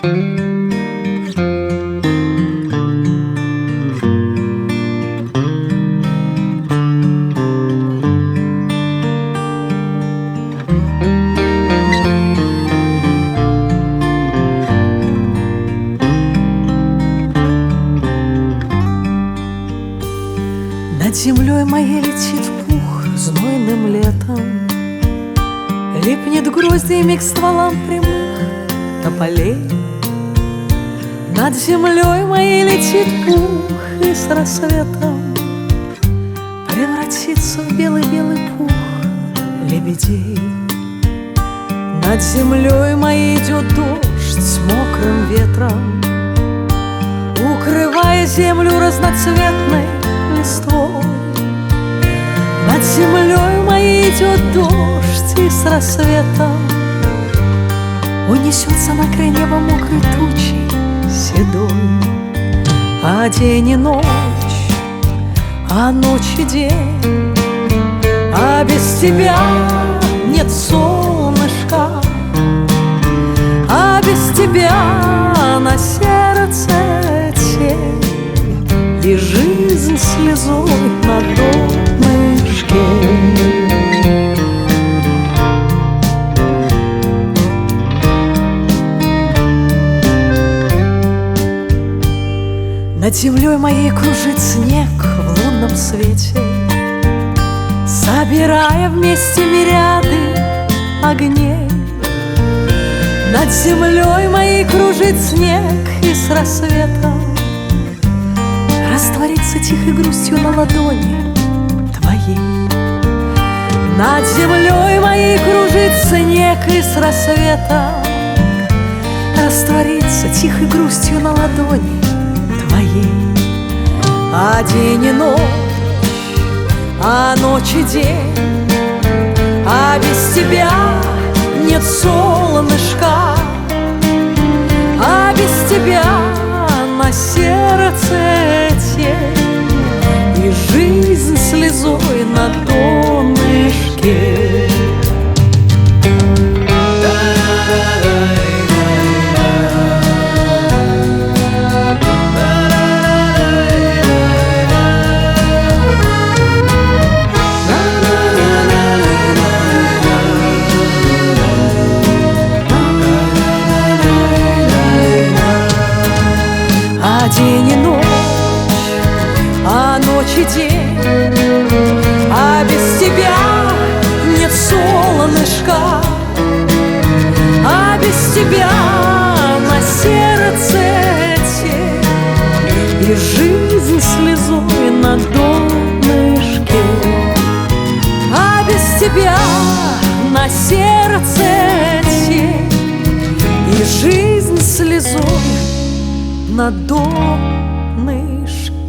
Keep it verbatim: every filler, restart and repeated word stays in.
Над землей моей летит пух знойным летом, липнет гроздьями к стволам прямых тополей. Над землей моей летит пух и с рассветом превратится в белый-белый пух лебедей. Над землей моей идет дождь с мокрым ветром, укрывая землю разноцветной листвой. Над землей моей идет дождь, и с рассветом унесется на край неба мокрой тучей седой. А день и ночь, а ночь и день, а без тебя нет солнышка, а без тебя на сердце тень и жизнь слезой на донышке. Над землей моей кружит снег в лунном свете, собирая вместе мириады огней. Над землей моей кружит снег, и с рассветом растворится тихой грустью на ладони твоей. Над землей моей кружит снег, и с рассветом растворится тихой грустью на ладони твоей. А день и ночь, а ночь и день, а без тебя нет солнышка, а без тебя на сердце тень и жизнь слезой на донышке. А день и ночь, а ночь и день, а без тебя нет солнышка, а без тебя на сердце тень и жизнь слезой на донышке. А без тебя на сердце тень и жизнь слезой на донышке.